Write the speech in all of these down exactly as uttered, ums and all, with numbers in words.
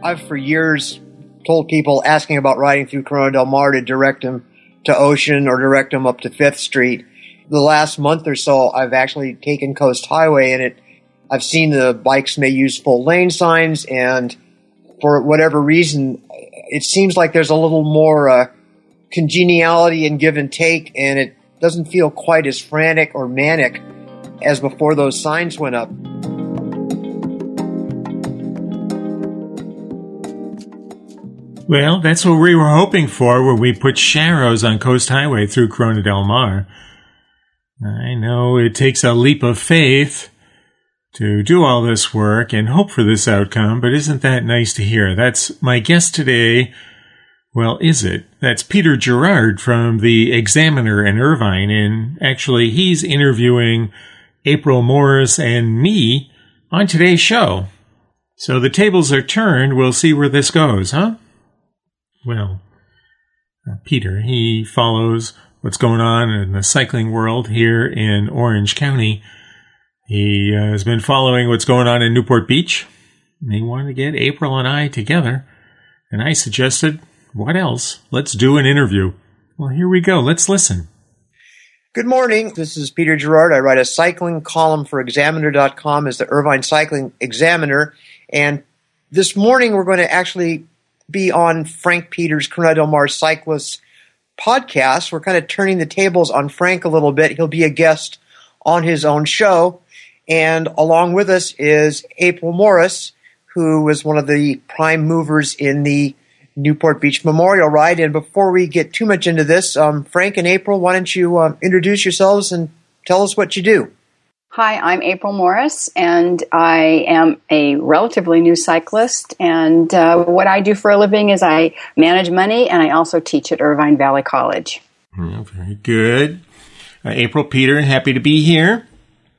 I've for years told people asking about riding through Corona Del Mar to direct them to Ocean or direct them up to Fifth Street. The last month or so, I've actually taken Coast Highway, and it, I've seen the bikes may use full lane signs, and for whatever reason, it seems like there's a little more uh, congeniality and give and take, and it doesn't feel quite as frantic or manic as before those signs went up. Well, that's what we were hoping for when we put Sharrows on Coast Highway through Corona Del Mar. I know it takes a leap of faith to do all this work and hope for this outcome, but isn't that nice to hear? That's my guest today. Well, is it? That's Peter Gerard from the Examiner in Irvine, and actually he's interviewing April Morris and me on today's show. So the tables are turned. We'll see where this goes, huh? Well, uh, Peter, he follows what's going on in the cycling world here in Orange County. He uh, has been following what's going on in Newport Beach. He wanted to get April and I together, and I suggested, what else? Let's do an interview. Well, here we go. Let's listen. Good morning. This is Peter Gerard. I write a cycling column for Examiner dot com as the Irvine Cycling Examiner, and this morning we're going to actually be on Frank Peters' Corona Del Mar Cyclists podcast. We're kind of turning the tables on Frank a little bit. He'll be a guest on his own show. And along with us is April Morris, who was one of the prime movers in the Newport Beach Memorial Ride. And before we get too much into this, um, Frank and April, why don't you um, introduce yourselves and tell us what you do? Hi, I'm April Morris, and I am a relatively new cyclist, and uh, what I do for a living is I manage money, and I also teach at Irvine Valley College. Oh, very good. Uh, April, Peter, happy to be here.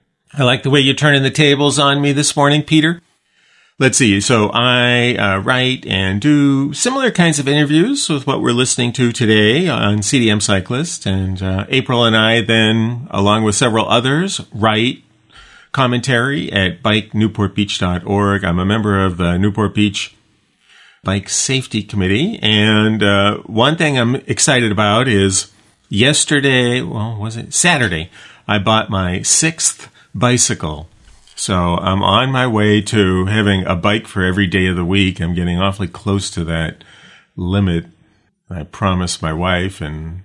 I like the way you're turning the tables on me this morning, Peter. Let's see. So I uh, write and do similar kinds of interviews with what we're listening to today on C D M Cyclist. And uh, April and I then, along with several others, write commentary at bike newport beach dot org. I'm a member of the Newport Beach Bike Safety Committee. And uh, one thing I'm excited about is yesterday, well, was it Saturday, I bought my sixth bicycle. So I'm on my way to having a bike for every day of the week. I'm getting awfully close to that limit I promised my wife, and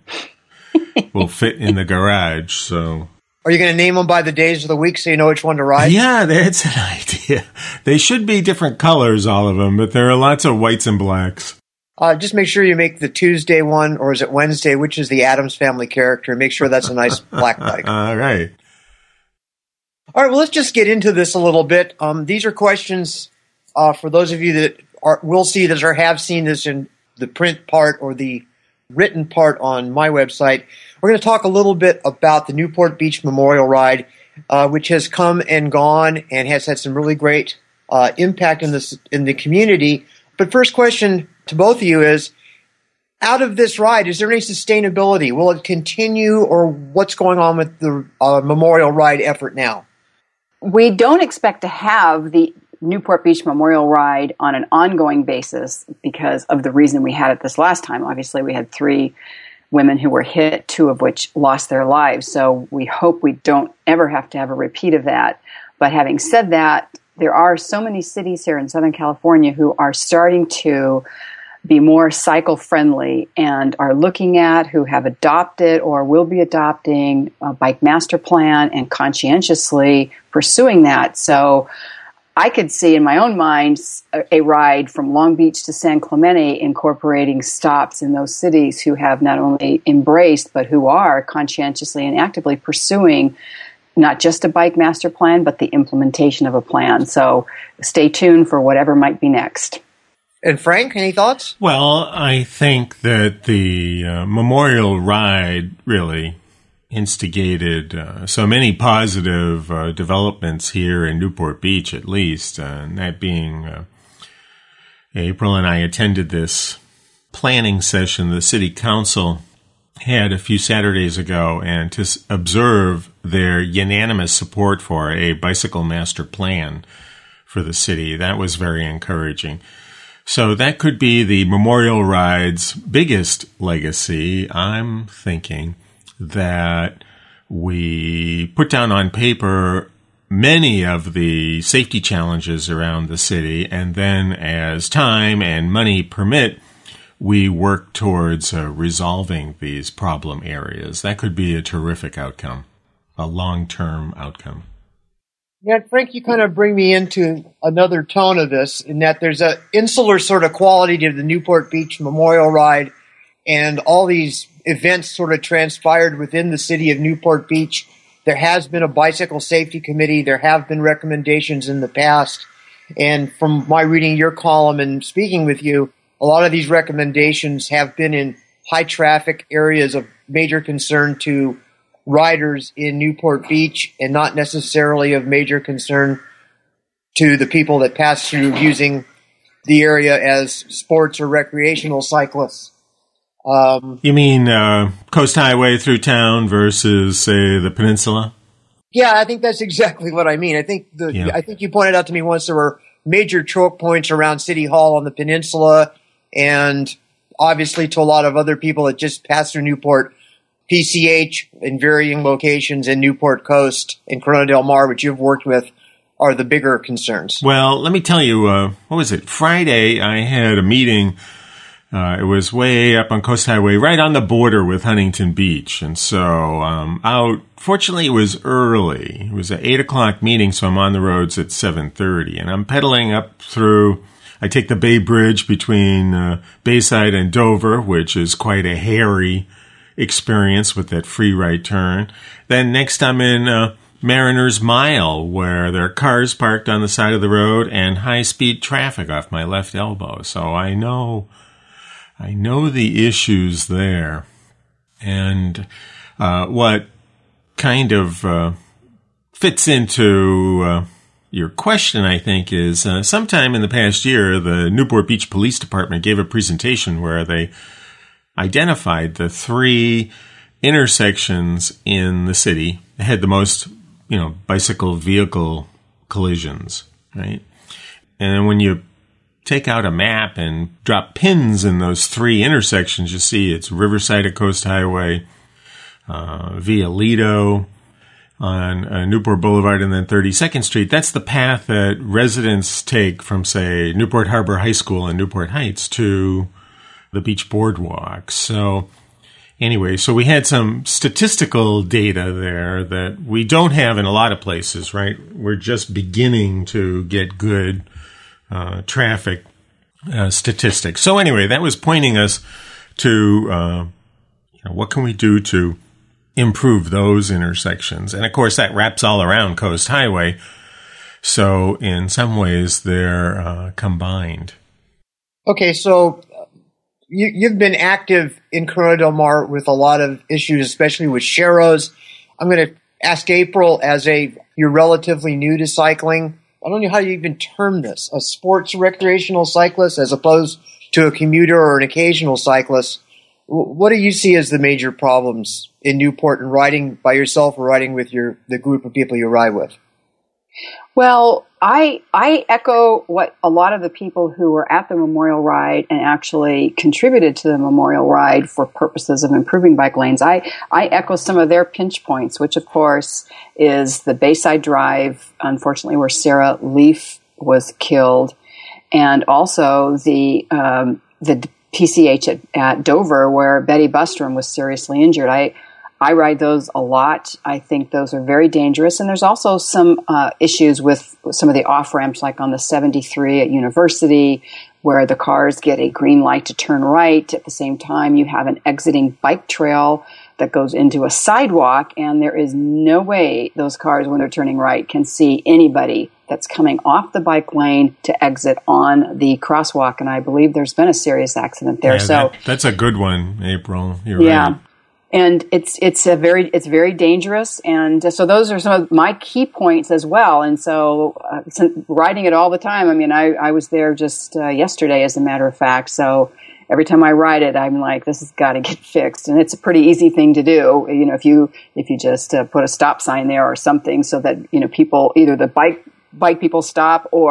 will fit in the garage. So, are you going to name them by the days of the week so you know which one to ride? Yeah, that's an idea. They should be different colors, all of them, but there are lots of whites and blacks. Uh, just make sure you make the Tuesday one, or is it Wednesday, which is the Addams Family character. Make sure that's a nice black bike. All right. All right, well, let's just get into this a little bit. Um, these are questions uh, for those of you that are, will see this or have seen this in the print part or the written part on my website. We're going to talk a little bit about the Newport Beach Memorial Ride, uh, which has come and gone and has had some really great uh, impact in this in the community. But first question to both of you is, out of this ride, is there any sustainability? Will it continue, or what's going on with the uh, Memorial Ride effort now? We don't expect to have the Newport Beach Memorial Ride on an ongoing basis because of the reason we had it this last time. Obviously, we had three women who were hit, two of which lost their lives. So we hope we don't ever have to have a repeat of that. But having said that, there are so many cities here in Southern California who are starting to be more cycle-friendly and are looking at, who have adopted or will be adopting a bike master plan and conscientiously pursuing that. So I could see in my own mind a ride from Long Beach to San Clemente incorporating stops in those cities who have not only embraced, but who are conscientiously and actively pursuing not just a bike master plan, but the implementation of a plan. So stay tuned for whatever might be next. And Frank, any thoughts? Well, I think that the uh, Memorial Ride really instigated uh, so many positive uh, developments here in Newport Beach, at least, uh, and that being uh, April and I attended this planning session the City Council had a few Saturdays ago, and to observe their unanimous support for a bicycle master plan for the city, that was very encouraging. So that could be the Memorial Ride's biggest legacy. I'm thinking that we put down on paper many of the safety challenges around the city, and then as time and money permit, we work towards uh, resolving these problem areas. That could be a terrific outcome, a long-term outcome. Yeah, Frank, you kind of bring me into another tone of this, in that there's an insular sort of quality to the Newport Beach Memorial Ride, and all these events sort of transpired within the city of Newport Beach. There has been a bicycle safety committee. There have been recommendations in the past. And from my reading your column and speaking with you, a lot of these recommendations have been in high traffic areas of major concern to riders in Newport Beach, and not necessarily of major concern to the people that pass through using the area as sports or recreational cyclists. Um, you mean uh, Coast Highway through town versus, say, the peninsula? Yeah, I think that's exactly what I mean. I think the yeah. I think you pointed out to me once there were major choke points around City Hall on the peninsula, and obviously to a lot of other people that just pass through Newport, P C H in varying locations in Newport Coast and Corona Del Mar, which you've worked with, are the bigger concerns. Well, let me tell you, uh, what was it? Friday, I had a meeting. Uh, it was way up on Coast Highway, right on the border with Huntington Beach. And so um, out, fortunately, it was early. It was an eight o'clock meeting, so I'm on the roads at seven thirty. And I'm pedaling up through, I take the Bay Bridge between uh, Bayside and Dover, which is quite a hairy experience with that free right turn. Then next I'm in uh, Mariner's Mile, where there are cars parked on the side of the road and high-speed traffic off my left elbow. So I know... I know the issues there, and uh, what kind of uh, fits into uh, your question, I think, is uh, sometime in the past year, the Newport Beach Police Department gave a presentation where they identified the three intersections in the city that had the most, you know, bicycle vehicle collisions, right? And then when you take out a map and drop pins in those three intersections, you see it's Riverside at Coast Highway, uh, via Lido on uh, Newport Boulevard, and then thirty-second Street. That's the path that residents take from, say, Newport Harbor High School in Newport Heights to the beach boardwalk. So anyway, so we had some statistical data there that we don't have in a lot of places, right? We're just beginning to get good Uh, traffic uh, statistics. So anyway, that was pointing us to uh, you know, what can we do to improve those intersections. And of course, that wraps all around Coast Highway. So in some ways, they're uh, combined. Okay, so you, you've been active in Corona Del Mar with a lot of issues, especially with Sharrows. I'm going to ask April, as a you're relatively new to cycling, I don't know how you even term this, a sports recreational cyclist as opposed to a commuter or an occasional cyclist. What do you see as the major problems in Newport in riding by yourself or riding with your the group of people you ride with? Well, I I echo what a lot of the people who were at the Memorial Ride and actually contributed to the Memorial Ride for purposes of improving bike lanes. I, I echo some of their pinch points, which of course is the Bayside Drive, unfortunately, where Sarah Leaf was killed, and also the um, the P C H at, at Dover, where Betty Bustrom was seriously injured. I I ride those a lot. I think those are very dangerous. And there's also some uh, issues with some of the off-ramps, like on the seventy-three at University, where the cars get a green light to turn right. At the same time, you have an exiting bike trail that goes into a sidewalk, and there is no way those cars, when they're turning right, can see anybody that's coming off the bike lane to exit on the crosswalk. And I believe there's been a serious accident there. Yeah, so that, that's a good one, April. You're yeah. right. And it's it's a very it's very dangerous, and so those are some of my key points as well. And so, uh, since riding it all the time, I mean, I, I was there just uh, yesterday, as a matter of fact. So every time I ride it, I'm like, this has got to get fixed, and it's a pretty easy thing to do. You know, if you if you just uh, put a stop sign there or something, so that you know people either the bike bike people stop, or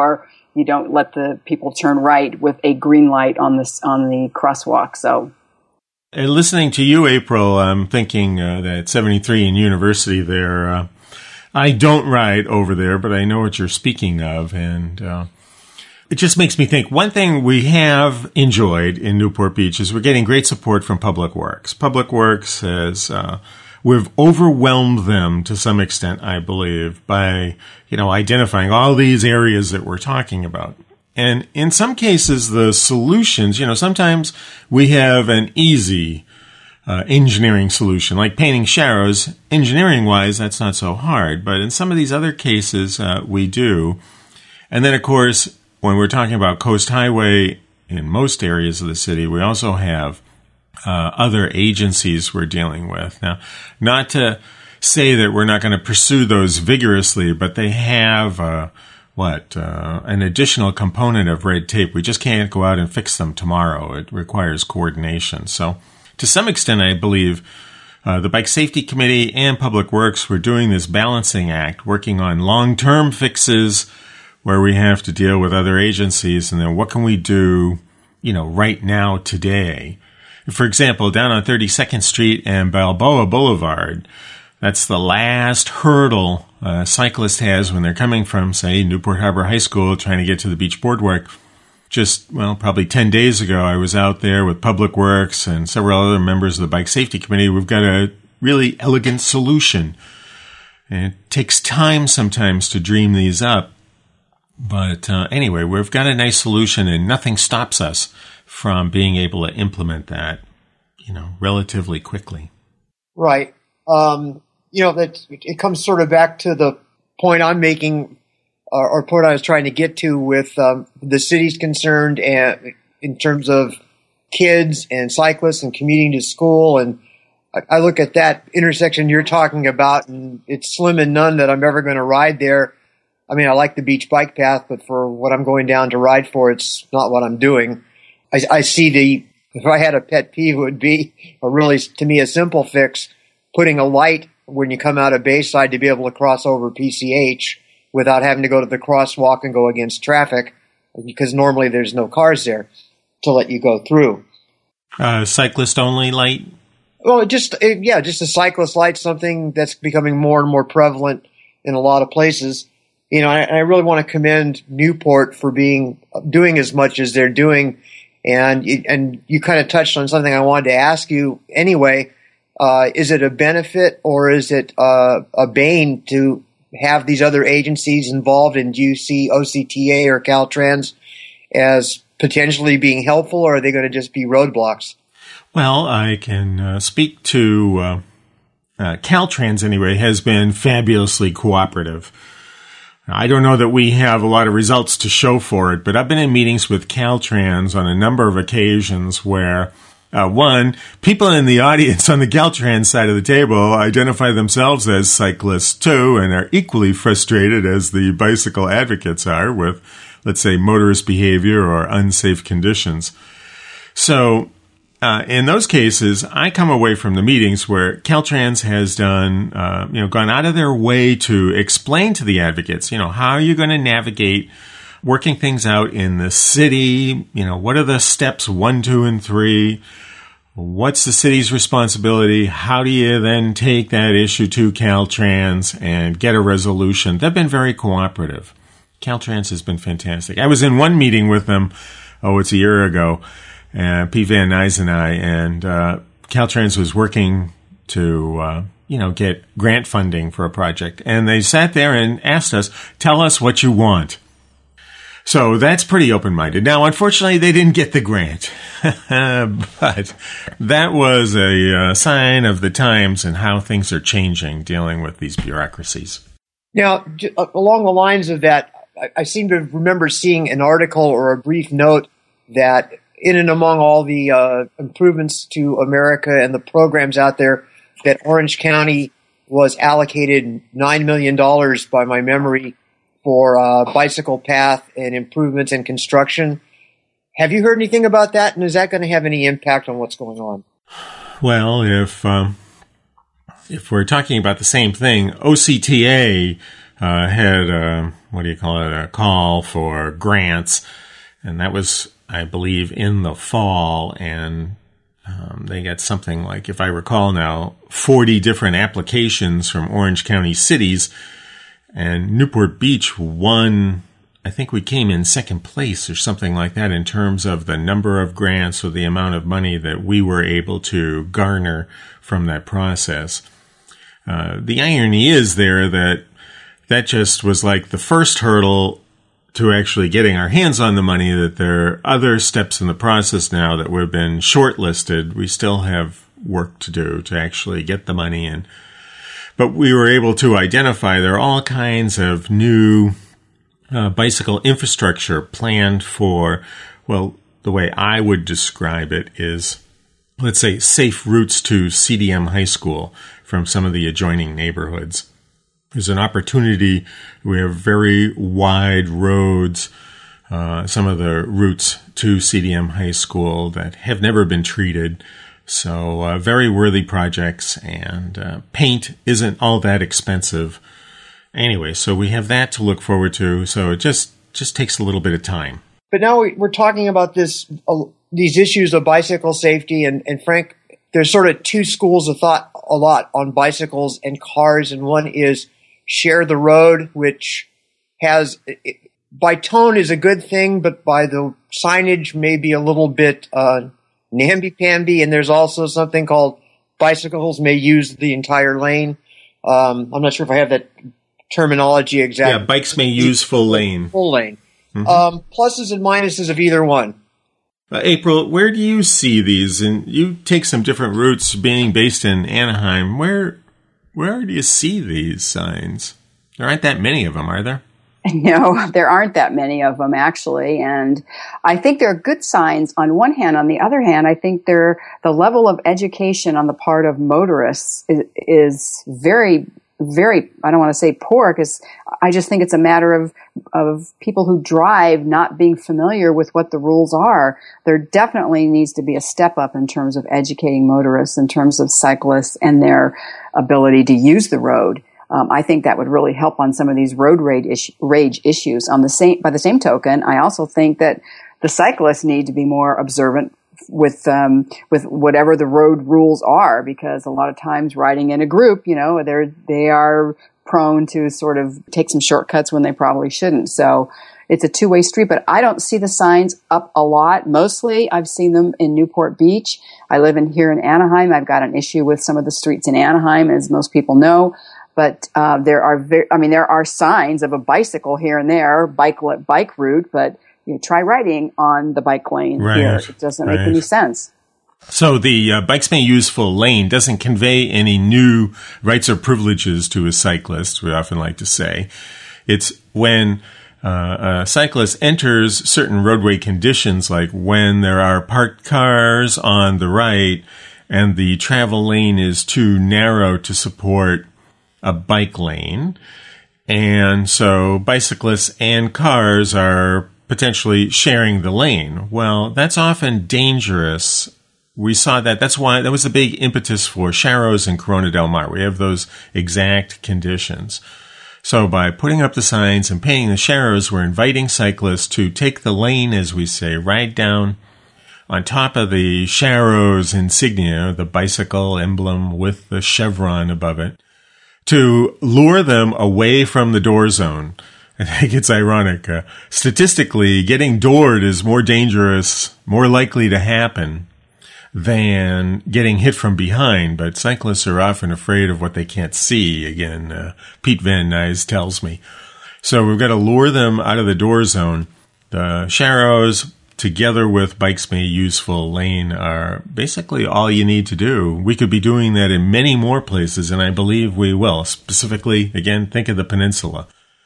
you don't let the people turn right with a green light on this on the crosswalk. So, and listening to you, April, I'm thinking uh, that seventy-three in University there. Uh, I don't ride over there, but I know what you're speaking of, and uh, it just makes me think. One thing we have enjoyed in Newport Beach is we're getting great support from Public Works. Public Works has uh, we've overwhelmed them to some extent, I believe, by you know identifying all these areas that we're talking about. And in some cases, the solutions, you know, sometimes we have an easy uh, engineering solution, like painting sharrows. Engineering-wise, that's not so hard. But in some of these other cases, uh, we do. And then, of course, when we're talking about Coast Highway in most areas of the city, we also have uh, other agencies we're dealing with. Now, not to say that we're not going to pursue those vigorously, but they have... Uh, what, uh, an additional component of red tape. We just can't go out and fix them tomorrow. It requires coordination. So to some extent, I believe uh, the Bike Safety Committee and Public Works were doing this balancing act, working on long-term fixes where we have to deal with other agencies, and then what can we do, you know, right now, today? For example, down on thirty-second Street and Balboa Boulevard, that's the last hurdle a cyclist has when they're coming from, say, Newport Harbor High School trying to get to the beach boardwalk. Just, well, probably ten days ago, I was out there with Public Works and several other members of the Bike Safety Committee. We've got a really elegant solution. And it takes time sometimes to dream these up. But uh, anyway, we've got a nice solution, and nothing stops us from being able to implement that, you know, relatively quickly. Right. Um You know, that it comes sort of back to the point I'm making, or, or point I was trying to get to with um, the city's concerned, and in terms of kids and cyclists and commuting to school. And I, I look at that intersection you're talking about, and it's slim and none that I'm ever going to ride there. I mean, I like the beach bike path, but for what I'm going down to ride for, it's not what I'm doing. I, I see the, if I had a pet peeve, it would be, or really to me, a simple fix, putting a light when you come out of Bayside to be able to cross over P C H without having to go to the crosswalk and go against traffic, because normally there's no cars there to let you go through. Uh, cyclist-only light? Well, just, yeah, just a cyclist light, something that's becoming more and more prevalent in a lot of places. You know, and I really want to commend Newport for being, doing as much as they're doing. And, and you kind of touched on something I wanted to ask you anyway. Uh, is it a benefit or is it uh, a bane to have these other agencies involved? And do you see O C T A or Caltrans as potentially being helpful, or are they going to just be roadblocks? Well, I can uh, speak to uh, uh, Caltrans anyway, has been fabulously cooperative. I don't know that we have a lot of results to show for it, but I've been in meetings with Caltrans on a number of occasions where Uh, one, people in the audience on the Caltrans side of the table identify themselves as cyclists too, and are equally frustrated as the bicycle advocates are with, let's say, motorist behavior or unsafe conditions. So, uh, in those cases, I come away from the meetings where Caltrans has done, uh, you know, gone out of their way to explain to the advocates, you know, how are you going to navigate working things out in the city? You know, what are the steps one, two, and three? What's the city's responsibility? How do you then take that issue to Caltrans and get a resolution? They've been very cooperative. Caltrans has been fantastic. I was in one meeting with them, oh, it's a year ago, uh, Pete Van Nuys and I, and uh, Caltrans was working to, uh, you know, get grant funding for a project. And they sat there and asked us, tell us what you want. So that's pretty open-minded. Now, unfortunately, they didn't get the grant, but that was a uh, sign of the times and how things are changing dealing with these bureaucracies. Now, along the lines of that, I, I seem to remember seeing an article or a brief note that in and among all the uh, improvements to America and the programs out there, that Orange County was allocated nine million dollars by my memory for uh, bicycle path and improvements in construction. Have you heard anything about that, and is that going to have any impact on what's going on? Well, if um, if we're talking about the same thing, O C T A uh, had, a, what do you call it, a call for grants. And that was, I believe, in the fall. And um, they got something like, if I recall now, forty different applications from Orange County cities. And Newport Beach won, I think we came in second place or something like that in terms of the number of grants or the amount of money that we were able to garner from that process. Uh, the irony is there that that just was like the first hurdle to actually getting our hands on the money, that there are other steps in the process now that we've been shortlisted. We still have work to do to actually get the money in. But we were able to identify there are all kinds of new uh, bicycle infrastructure planned for, well, the way I would describe it is, let's say, safe routes to C D M High School from some of the adjoining neighborhoods. There's an opportunity. We have very wide roads, uh, some of the routes to C D M High School that have never been treated. So uh, very worthy projects, and uh, paint isn't all that expensive. Anyway, so we have that to look forward to. So it just, just takes a little bit of time. But now we're talking about this, uh, these issues of bicycle safety, and, and Frank, there's sort of two schools of thought a lot on bicycles and cars, and one is share the road, which has, it, by tone is a good thing, but by the signage may be a little bit uh, namby-pamby, and there's also something called bicycles may use the entire lane. Um, I'm not sure if I have that terminology exactly. Yeah, bikes may use full lane. Full lane. Mm-hmm. Um, pluses and minuses of either one. Uh, April, where do you see these? And you take some different routes being based in Anaheim. Where where do you see these signs? There aren't that many of them, are there? No, there aren't that many of them, actually. And I think they're good signs on one hand. On the other hand, I think they're, the level of education on the part of motorists is, is very, very, I don't want to say poor, because I just think it's a matter of, of people who drive not being familiar with what the rules are. There definitely needs to be a step up in terms of educating motorists, in terms of cyclists and their ability to use the road. Um, I think that would really help on some of these road rage, issue, rage issues. On the same, by the same token, I also think that the cyclists need to be more observant with um, with whatever the road rules are, because a lot of times riding in a group, you know, they're they are prone to sort of take some shortcuts when they probably shouldn't. So it's a two-way street, but I don't see the signs up a lot. Mostly I've seen them in Newport Beach. I live in here in Anaheim. I've got an issue with some of the streets in Anaheim, as most people know. But uh, there are, very, I mean, there are signs of a bicycle here and there, bike bike route. But you know, try riding on the bike lane right, here; it doesn't right. make any sense. So the uh, bikes may use full lane doesn't convey any new rights or privileges to a cyclist. We often like to say it's when uh, a cyclist enters certain roadway conditions, like when there are parked cars on the right and the travel lane is too narrow to support a bike lane, and so bicyclists and cars are potentially sharing the lane. Well, that's often dangerous. We saw that. That's why that was the big impetus for Sharrows and Corona Del Mar. We have those exact conditions. So by putting up the signs and painting the Sharrows, we're inviting cyclists to take the lane, as we say, ride down on top of the Sharrows insignia, the bicycle emblem with the chevron above it, to lure them away from the door zone. I think it's ironic. Uh, statistically, getting doored is more dangerous, more likely to happen than getting hit from behind. But cyclists are often afraid of what they can't see. Again, uh, Pete Van Nuys tells me. So we've got to lure them out of the door zone. The Sharrows, together with Bikes May Use Full Lane, are basically all you need to do. We could be doing that in many more places, and I believe we will. Specifically, again, think of the peninsula.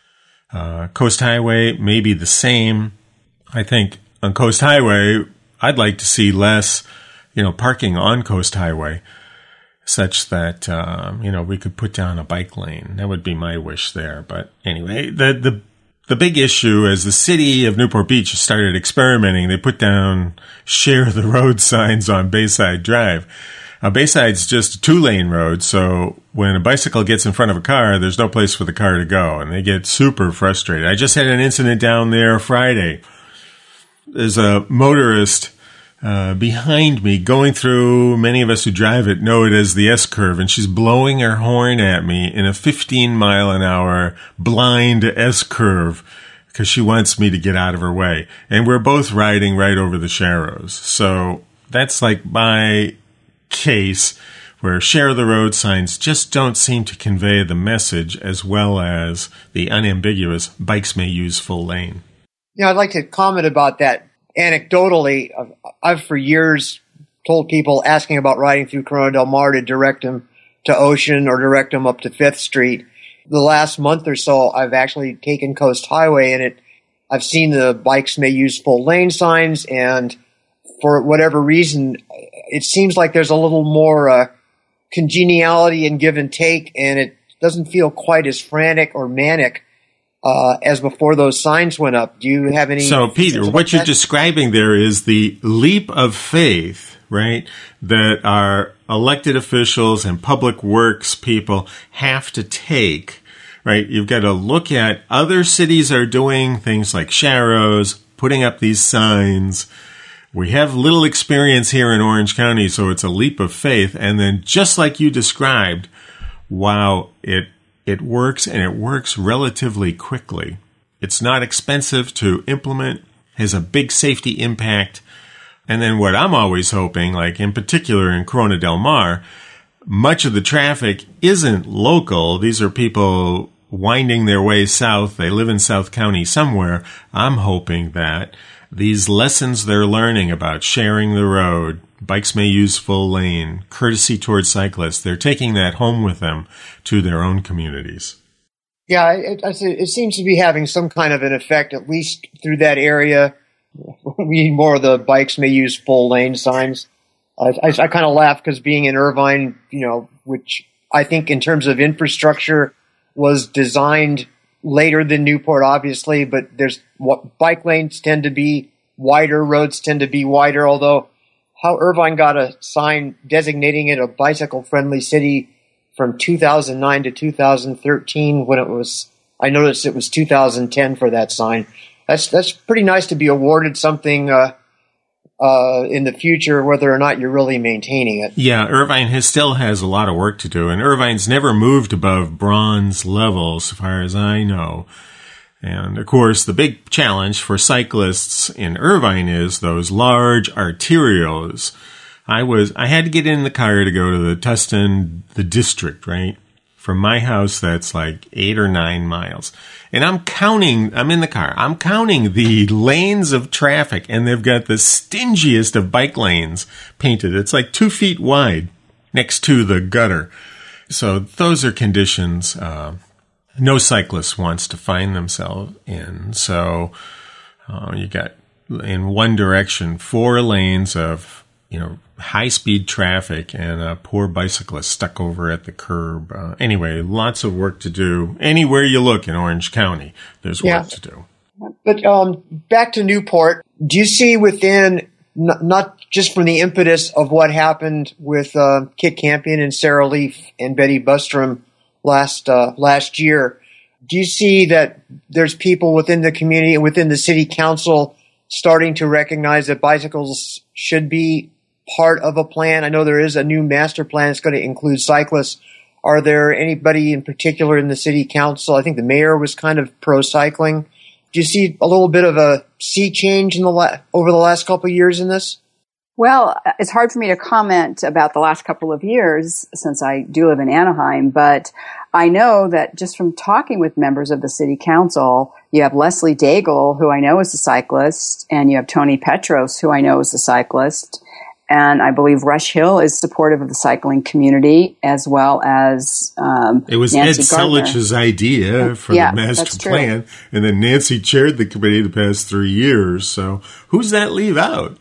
Uh, Coast Highway may be the same. I think on Coast Highway, I'd like to see less, you know, parking on Coast Highway, such that, um, you know, we could put down a bike lane. That would be my wish there. But anyway, the, the, The big issue, as the city of Newport Beach started experimenting, they put down share the road signs on Bayside Drive. Uh, Bayside's just a two-lane road, so when a bicycle gets in front of a car, there's no place for the car to go, and they get super frustrated. I just had an incident down there Friday. There's a motorist uh, behind me going through, many of us who drive it know it as the S-curve, and she's blowing her horn at me in a fifteen mile an hour blind S-curve because she wants me to get out of her way. And we're both riding right over the Sharrows. So that's like my case where share the road signs just don't seem to convey the message as well as the unambiguous bikes may use full lane. Yeah, I'd like to comment about that anecdotally. I've, I've for years told people asking about riding through Corona Del Mar to direct them to Ocean or direct them up to Fifth Street. The last month or so, I've actually taken Coast Highway, and it I've seen the bikes may use full lane signs, and for whatever reason, it seems like there's a little more uh, congeniality and give and take, and it doesn't feel quite as frantic or manic uh, as before those signs went up. Do you have any? So, Peter, what like you're that? describing there is the leap of faith, right, that our elected officials and public works people have to take, right? You've got to look at other cities are doing things like Sharrows, putting up these signs. We have little experience here in Orange County, so it's a leap of faith. And then just like you described, wow, it it works, and it works relatively quickly. It's not expensive to implement, has a big safety impact. And then what I'm always hoping, like in particular in Corona Del Mar, much of the traffic isn't local. These are people winding their way south. They live in South County somewhere. I'm hoping that these lessons they're learning about sharing the road, bikes may use full lane, courtesy towards cyclists, they're taking that home with them to their own communities. Yeah, it, it seems to be having some kind of an effect, at least through that area. We need more of the bikes may use full lane signs. I, I, I kind of laugh because being in Irvine, you know, which I think in terms of infrastructure was designed later than Newport, obviously, but there's what bike lanes tend to be wider, roads tend to be wider, although how Irvine got a sign designating it a bicycle-friendly city from two thousand nine to two thousand thirteen when it was, I noticed it was two thousand ten for that sign. That's that's pretty nice to be awarded something uh, uh, in the future, whether or not you're really maintaining it. Yeah, Irvine has, still has a lot of work to do, and Irvine's never moved above bronze level, as far as I know. And, of course, the big challenge for cyclists in Irvine is those large arterials. I was I had to get in the car to go to the Tustin, the district, right? From my house, that's like eight or nine miles. And I'm counting, I'm in the car, I'm counting the lanes of traffic, and they've got the stingiest of bike lanes painted. It's like two feet wide next to the gutter. So those are conditions uh, no cyclist wants to find themselves in. So uh, you got, in one direction, four lanes of, you know, high-speed traffic and a poor bicyclist stuck over at the curb. Uh, anyway, lots of work to do. Anywhere you look in Orange County, there's work yeah. to do. But um, back to Newport, do you see within, n- not just from the impetus of what happened with uh, Kit Campion and Sarah Leaf and Betty Bustrom last uh, last year, do you see that there's people within the community and within the city council starting to recognize that bicycles should be part of a plan? I know there is a new master plan that's going to include cyclists. Are there anybody in particular in the city council? I think the mayor was kind of pro-cycling. Do you see a little bit of a sea change in the la- over the last couple of years in this? Well, it's hard for me to comment about the last couple of years since I do live in Anaheim, but I know that just from talking with members of the city council, you have Leslie Daigle, who I know is a cyclist, and you have Tony Petros, who I know is a cyclist. And I believe Rush Hill is supportive of the cycling community, as well as um, it was Nancy Ed Gardner. Selich's idea for yeah, the master plan, and then Nancy chaired the committee the past three years. So who's that leave out?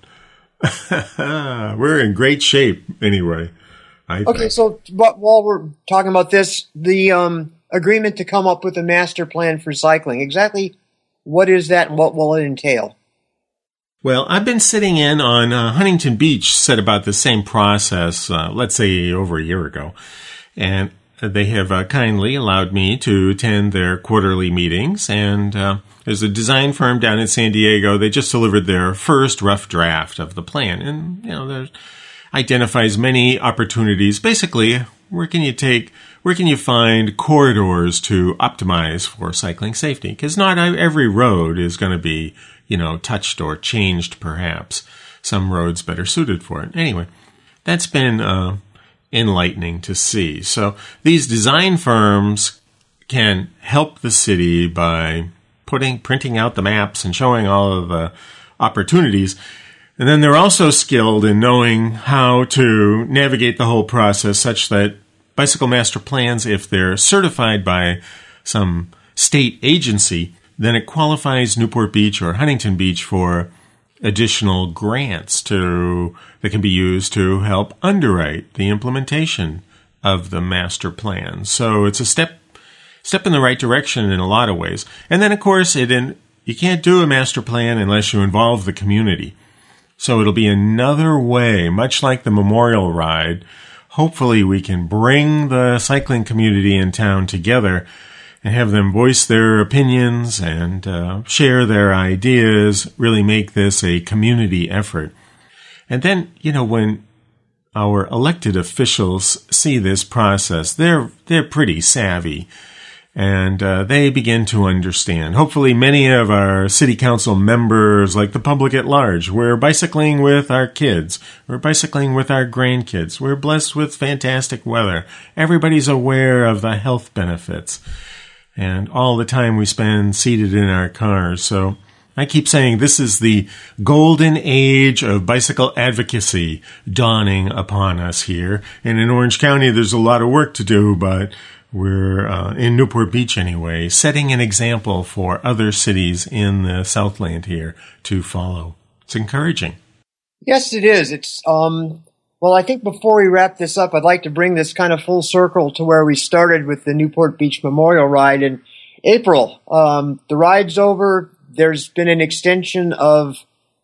We're in great shape anyway. I okay, think. so but while we're talking about this, the um, agreement to come up with a master plan for cycling, exactly what is that and what will it entail? Well, I've been sitting in on uh, Huntington Beach said about the same process, uh, let's say over a year ago. And they have uh, kindly allowed me to attend their quarterly meetings, and uh, there's a design firm down in San Diego. They just delivered their first rough draft of the plan, and you know, there identifies many opportunities. Basically, where can you take, where can you find corridors to optimize for cycling safety? Because not every road is going to be, you know, touched or changed. Perhaps some roads better suited for it. Anyway, that's been uh, enlightening to see. So these design firms can help the city by putting, printing out the maps and showing all of the opportunities. And then they're also skilled in knowing how to navigate the whole process such that bicycle master plans, if they're certified by some state agency, then it qualifies Newport Beach or Huntington Beach for additional grants to that can be used to help underwrite the implementation of the master plan. So it's a step step in the right direction in a lot of ways. And then, of course, it in, you can't do a master plan unless you involve the community. So it'll be another way, much like the memorial ride. Hopefully we can bring the cycling community in town together and have them voice their opinions and uh, share their ideas, really make this a community effort. And then, you know, when our elected officials see this process, they're they're pretty savvy. And uh, they begin to understand. Hopefully many of our city council members, like the public at large, we're bicycling with our kids. We're bicycling with our grandkids. We're blessed with fantastic weather. Everybody's aware of the health benefits and all the time we spend seated in our cars. So I keep saying this is the golden age of bicycle advocacy dawning upon us here. And in Orange County, there's a lot of work to do, but we're, uh, in Newport Beach anyway, setting an example for other cities in the Southland here to follow. It's encouraging. Yes, it is. It's, um, well, I think before we wrap this up, I'd like to bring this kind of full circle to where we started with the Newport Beach Memorial Ride in April. Um, the ride's over. There's been an extension of,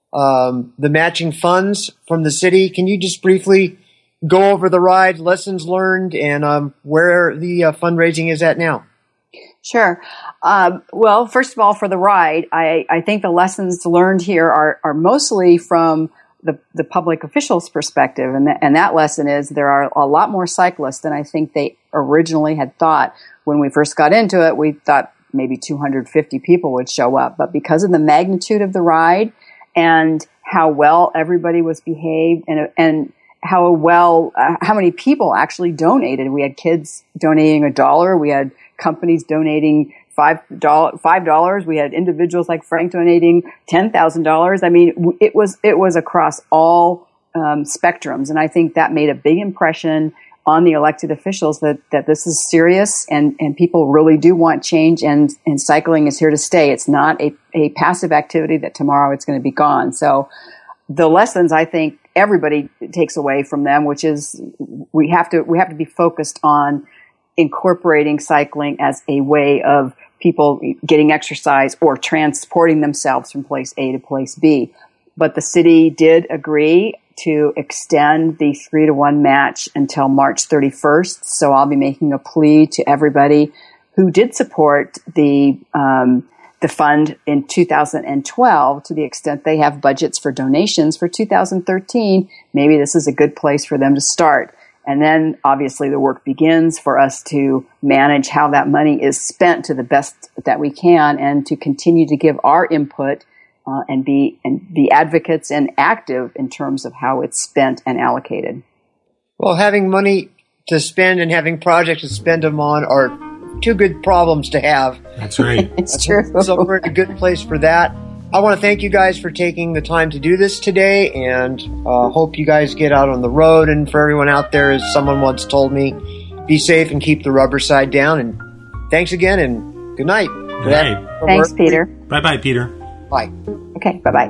um, the matching funds from the city. Can you just briefly go over the ride, lessons learned, and um, where the uh, fundraising is at now? Sure. Um, well, first of all, for the ride, I, I think the lessons learned here are, are mostly from the, the public officials' perspective. And, th- and that lesson is there are a lot more cyclists than I think they originally had thought. When we first got into it, we thought maybe two hundred fifty people would show up. But because of the magnitude of the ride and how well everybody was behaved and, and how well, uh, how many people actually donated. We had kids donating a dollar. We had companies donating five dollars, five dollars. We had individuals like Frank donating ten thousand dollars. I mean, it was, it was across all, um, spectrums. And I think that made a big impression on the elected officials that, that this is serious and, and people really do want change and, and cycling is here to stay. It's not a, a passive activity that tomorrow it's going to be gone. So the lessons I think everybody takes away from them, which is we have to we have to be focused on incorporating cycling as a way of people getting exercise or transporting themselves from place A to place B. But the city did agree to extend the three to one match until March thirty-first. So I'll be making a plea to everybody who did support the um, the fund in two thousand twelve, to the extent they have budgets for donations for two thousand thirteen, maybe this is a good place for them to start. And then obviously the work begins for us to manage how that money is spent to the best that we can and to continue to give our input uh, and be and be advocates and active in terms of how it's spent and allocated. Well, having money to spend and having projects to spend them on are two good problems to have. That's right. It's true. So we're in a good place for that. I want to thank you guys for taking the time to do this today, and uh, hope you guys get out on the road. And for everyone out there, as someone once told me, be safe and keep the rubber side down. And thanks again, and good night. Good night. Thanks, Peter. Bye-bye, Peter. Bye. Okay, bye-bye.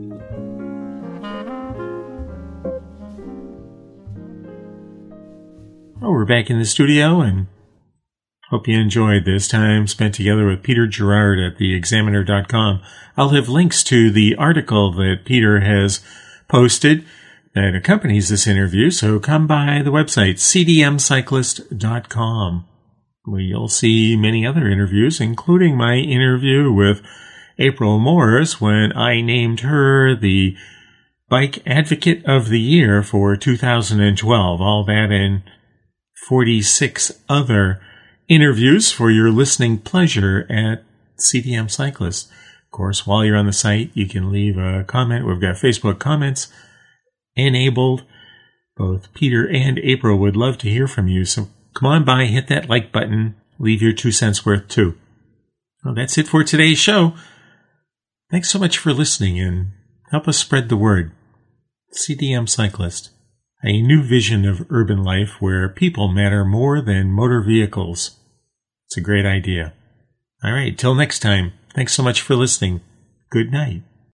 Oh, we're back in the studio, and hope you enjoyed this time spent together with Peter Gerard at the examiner dot com. I'll have links to the article that Peter has posted that accompanies this interview, so come by the website, c d m cyclist dot com, where you'll see many other interviews, including my interview with April Moores when I named her the Bike Advocate of the Year for two thousand twelve. All that and forty-six other interviews for your listening pleasure at C D M Cyclist. Of course, while you're on the site, you can leave a comment. We've got Facebook comments enabled. Both Peter and April would love to hear from you, so come on by, hit that like button, leave your two cents worth too. Well, that's it for today's show. Thanks so much for listening and help us spread the word. C D M Cyclist, a new vision of urban life where people matter more than motor vehicles. It's a great idea. All right, till next time, thanks so much for listening. Good night.